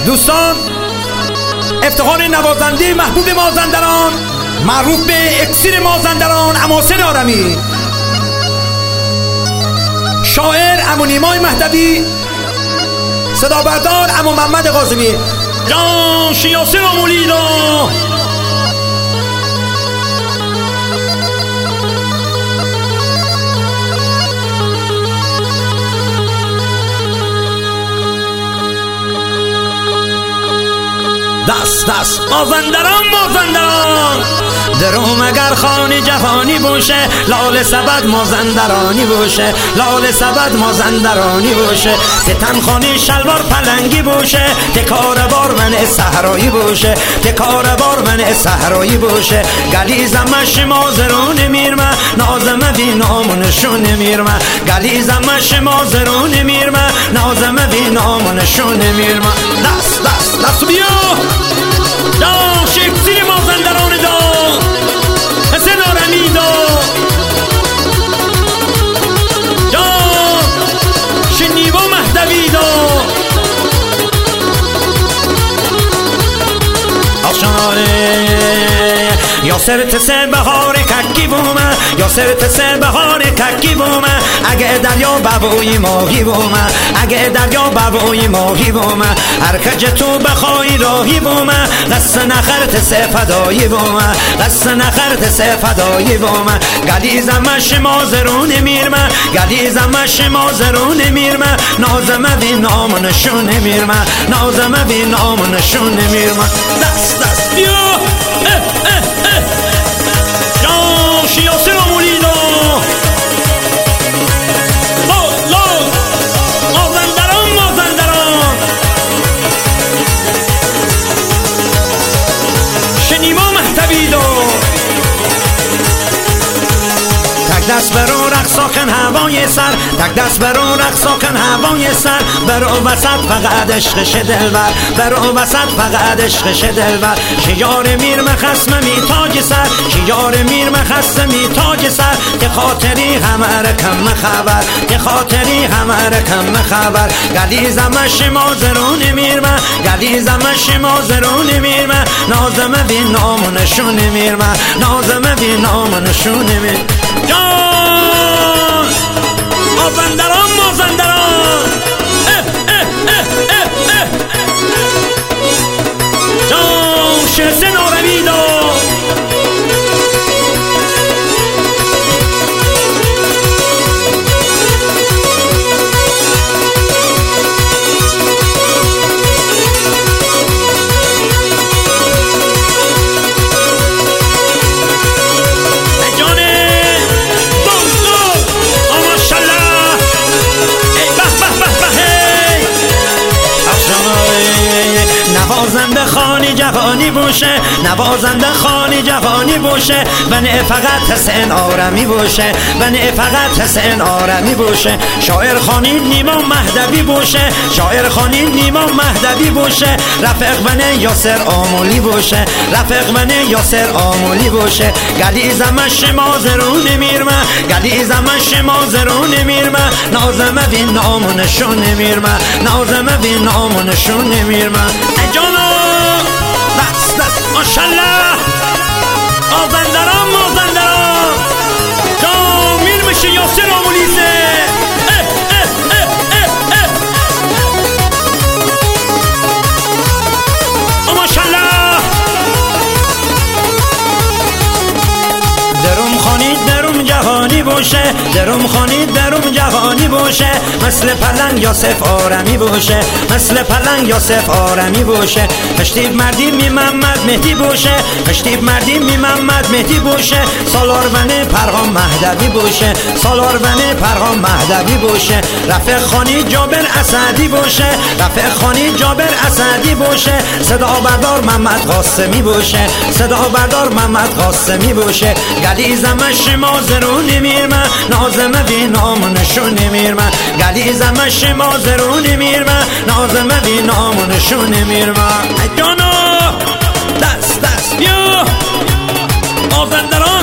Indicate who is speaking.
Speaker 1: دوستان، افتخار نوازنده محبوب مازندران معروف به اکسیر مازندران اماسن آرمی، شاعر عمو نیمای مهدوی، صدا بردار عمو محمد قاسمی. جان شیاسر آمولیدا دست مازندران دروم اگر خانی جوانی باشه، لال سبد مازندرانی باشه، لال سبد مازندرانی باشه، تن خانی شلوار پلنگی باشه، تکار بار من صحرایی باشه، تکار بار من صحرایی باشه، گلیزمش مازرون میرمه، نازمه بی نامونشون میرمه، گلیزمش مازرون میرمه، نازمه بی نامونشون میرمه. دست بیا دا شکسیر مازندران دا حسن آرمی دا دا شنیوا مهدوی دا یاسر تسه بهار ککی بومه، یاسر تسه بهار ککی بومه، اگه دریا بابوی ماهی بومه، اگه دریا بابوی ماهی بومه، هر کج تو بخوای راهی بومه، قصه نخر تسه فدایی بومه، قصه نخر تسه فدایی بومه، گلیزمش مازرون میرمه، گلیزمش مازرون میرمه، نازمه بی نامونشون میرمه، نازمه بی نامونشون میرمه. دست بیا جان شیاسر آمولیدا مازندران شنیما مهدوی دا تک دست برو رقصا کن هوای سر، تک دست برو رقصا کن هوای سر، برو وسط فقط عشقش دلبر، برو وسط فقط عشقش دلبر، شیار میر مخصم می تاج سر، شیار میر مخصم می تاج سر، که خاطری همه رکم خبر، که خاطری همه رکم خبر، گلیزمش مازرون میرمه، گلیزمش مازرون میرمه، نازمه بی نامونشون میرمه، نازمه بی نامونشون میرمه. جان مازندران جان شهسن آرمی دا نوازنده خانی جوانی باشه، نوازنده خانی جوانی باشه، بنه فقط حسن آرمی باشه، بنه فقط حسن آرمی باشه، شاعر خانی نیما مهدوی باشه، شاعر خانی نیما مهدوی باشه، رفیق بنه یاسر آمولی باشه، رفیق بنه یاسر آمولی باشه، گلیزمش مازرون میرمه، گلیزمش مازرون میرمه، نازمه بی نامونشون میرمه، نازمه بی نامونشون میرمه. جانا دست ماشالله مازندران جان میر میشه یاسر آمولیزه ماشالله درم خانید درم جهانی باشه، درم خانید درم جهانی باشه، مثل پلنگ یاسف آرمی باشه، مثل پلنگ یاسف آرمی باشه، پشتیب مردی می محمد مهدی باشه، پشتیب مردی می محمد مهدی باشه، سالار بنه پرهام مهدوی باشه، سالار بنه پرهام مهدوی باشه، رفیق خانی جابر اسدی باشه، رفیق خانی جابر اسدی باشه، صدا بردار محمد قاسمی باشه، صدا بردار محمد قاسمی باشه، گلیزمش مازرون میرمه، نازمه بی نامونشون میرمه، گلیزمش مازرون میرمه، نازمه بی نامونشون میرمه. جانا دست بیا مازندران